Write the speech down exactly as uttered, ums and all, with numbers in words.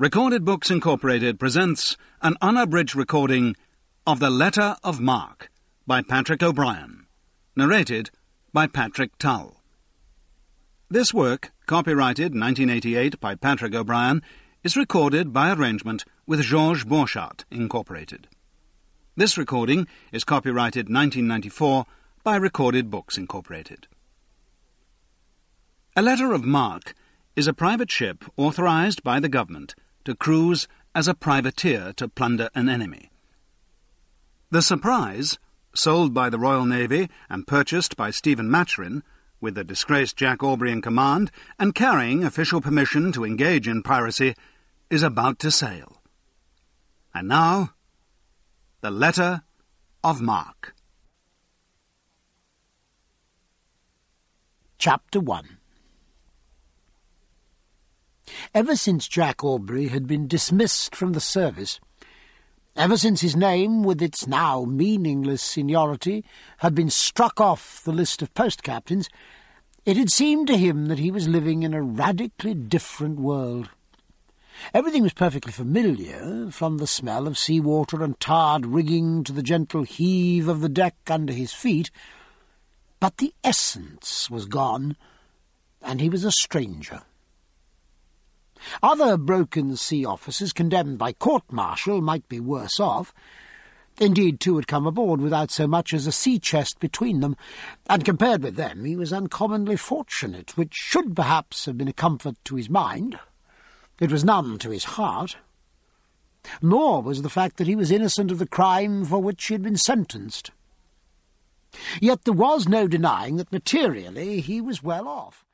Recorded Books Incorporated presents an unabridged recording of The Letter of Mark by Patrick O'Brian, narrated by Patrick Tull. This work, copyrighted nineteen eighty-eight by Patrick O'Brian, is recorded by arrangement with Georges Borchardt, Incorporated. This recording is copyrighted nineteen ninety-four by Recorded Books Incorporated. A Letter of Mark is a private ship authorized by the government to cruise as a privateer to plunder an enemy. The Surprise, sold by the Royal Navy and purchased by Stephen Maturin, with the disgraced Jack Aubrey in command and carrying official permission to engage in piracy, is about to sail. And now, the Letter of Mark. Chapter one. Ever since Jack Aubrey had been dismissed from the service, ever since his name, with its now meaningless seniority, had been struck off the list of post-captains, it had seemed to him that he was living in a radically different world. Everything was perfectly familiar, from the smell of seawater and tarred rigging to the gentle heave of the deck under his feet, but the essence was gone, and he was a stranger. Other broken sea officers condemned by court-martial might be worse off. Indeed, two had come aboard without so much as a sea-chest between them, and compared with them he was uncommonly fortunate, which should perhaps have been a comfort to his mind. It was none to his heart. Nor was the fact that he was innocent of the crime for which he had been sentenced. Yet there was no denying that materially he was well off.